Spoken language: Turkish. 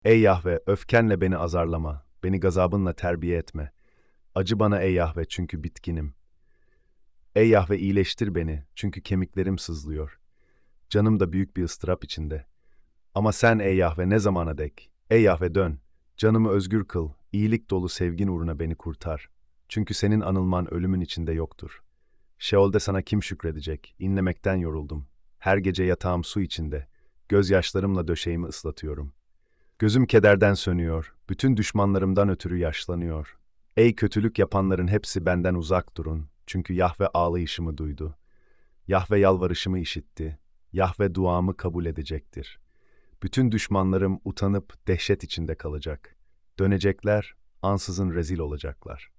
Ey Yahve, öfkenle beni azarlama, beni gazabınla terbiye etme. Acı bana ey Yahve çünkü bitkinim. Ey Yahve iyileştir beni çünkü kemiklerim sızlıyor. Canım da büyük bir ıstırap içinde. Ama sen ey Yahve ne zamana dek? Ey Yahve dön. Canımı özgür kıl, iyilik dolu sevgin uğruna beni kurtar. Çünkü senin anılman ölümün içinde yoktur. Şeol'de sana kim şükredecek? İnlemekten yoruldum. Her gece yatağım su içinde. Gözyaşlarımla döşeğimi ıslatıyorum. Gözüm kederden sönüyor, bütün düşmanlarımdan ötürü yaşlanıyor. Ey kötülük yapanların hepsi benden uzak durun. Çünkü Yahve ağlayışımı duydu. Yahve yalvarışımı işitti. Yahve duamı kabul edecektir. Bütün düşmanlarım utanıp dehşet içinde kalacak. Dönecekler, ansızın rezil olacaklar.